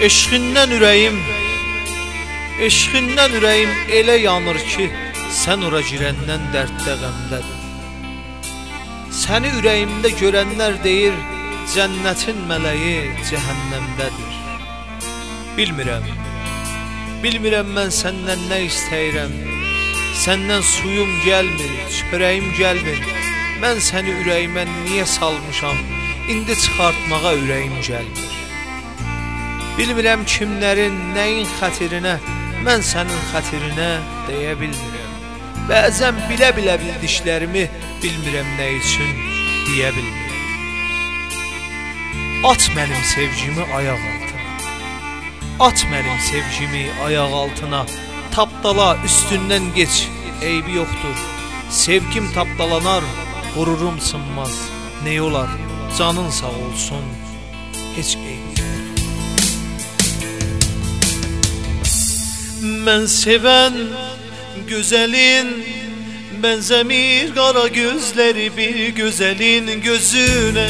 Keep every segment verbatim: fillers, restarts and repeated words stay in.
Eşqindən ürəyim, eşqindən ürəyim elə yanır ki, sən ora girəndən dərddə qəmdədir. Səni ürəyimdə görənlər deyir, cənnətin mələyi cəhənnəmdədir. Bilmirəm, bilmirəm mən səndən nə istəyirəm. Səndən suyum gəlmir, çörəyim gəlmir. Mən səni ürəyimə niyə salmışam, indi çıxartmağa ürəyim gəlmir. Bilmirəm kimlərin, nəyin xətirinə, mən sənin xətirinə deyə bilmirəm. Bəzən bilə-bilə bildiklərimi bilmirəm nə üçün deyə bilmirəm. At mənim sevgimi ayaq altına, at mənim sevgimi ayaq altına. Tapdala, üstündən geç, eybi yoxdur. Sevgim tapdalanar, qururum sınmaz. Nə olar, canın sağ olsun, heç eybi yoxdur. Mən sevən gözəlin bənzəmir qara gözləri bir gözəlin gözünə.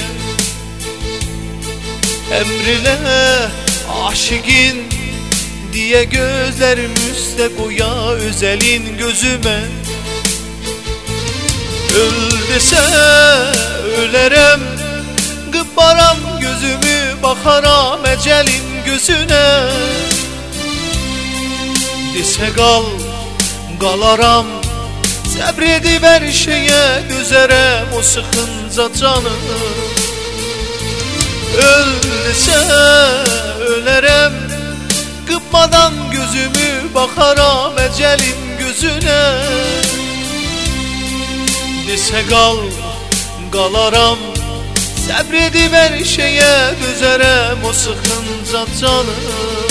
Əmrilə aşiqin diye gözlerim üstə qoya özəlin gözümə. Öl desə ölərəm, qıpparam gözümü, baxaram əcəlin gözünə. Desə qal, qalaram, səbr edib hər şeyə dözərəm o sıxınca canım. Öl desə ölərəm, qıpmadan gözümü, baxaram əcəlin gözünə. Desə qal, qalaram, səbr edib hər şeyə dözərəm o sıxınca canım.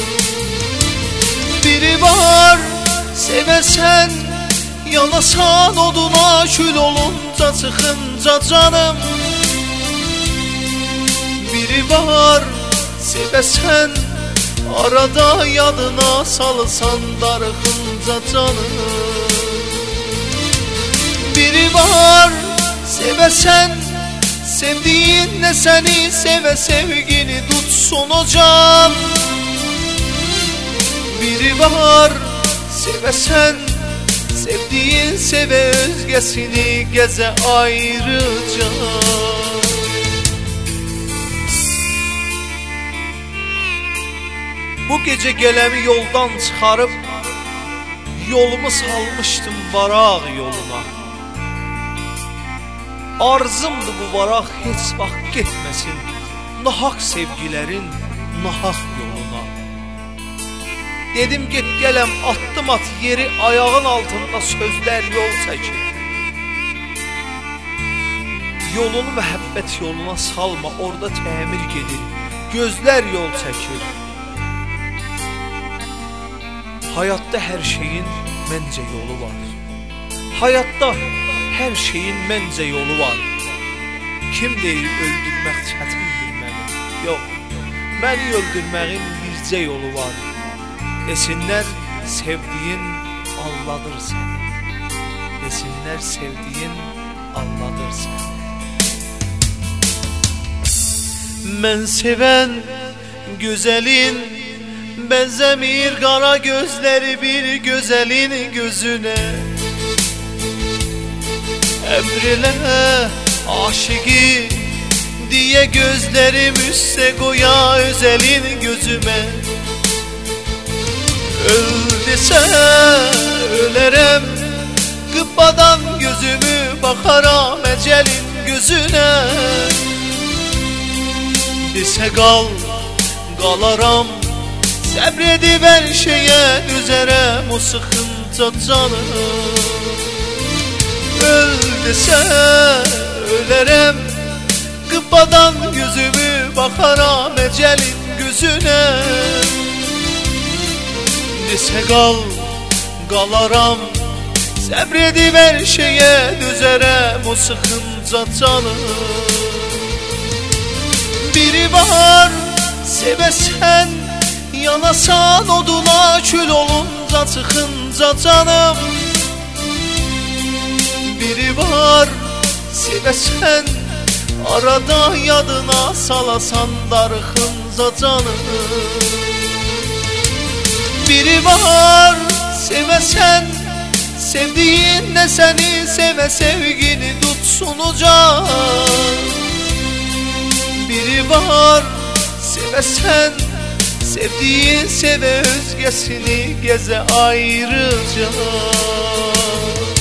Biri var sevəsən, yanasan oduna, kül olunca çıxınca canım. Biri var sevəsən, arada yadına salsan darıxınca canım. Biri var sevəsən, sevdiğin ne səni sevə, sevgini tutsun o can. Biri var sevəsən, sevdiğin sevə, özgəsini gəzə ayrıca. Bu gece gələmi yoldan çıxarıb, yolumu salmışdım varaq yoluna. Arzımdı bu varaq heç vaxt getməsin, nahaq sevgilərin nahaq yoluna. Dedim get gələm, attım at yeri, ayağın altında sözlər yol çəkir. Yolunu məhəbbət yoluna salma, orada təmir gedir, gözlər yol çəkir. Hayatta her şeyin məncə yolu var. Hayatta her şeyin məncə yolu var. Kim deyir öldürmək çətindir məni? Yox, məni öldürməyin bircə yolu var. Desinlər sevdiyin anladır səni. Desinlər sevdiyin anladır səni. Mən sevən gözəlin benzemir qara gözləri bir gözəlin gözünə. Əmrilə aşiqi diye gözlerim üstə qoya özəlin gözümə. Öl desə ölərəm, qıppadan gözümü, baxaram əcəlin gözünə. Desə qal, qalaram, səbr edib hər şeyə dözərəm o sıxınca canım. Öl desə ölərəm, qıppadan gözümü, baxaram əcəlin gözünə. Desə qal, qalaram, səbr edib hər şeyə dözərəm o sıxınca canım. Biri var sevəsən, yanasan oduna, kül olunca çıxınca canım. Biri var sevəsən, arada yadına salasan darxınca canı. Biri var sevesen, sevdiğin de seni seve, sevgini tutsun uca. Biri var sevesen, sevdiğin seve, özgesini geze ayrıca.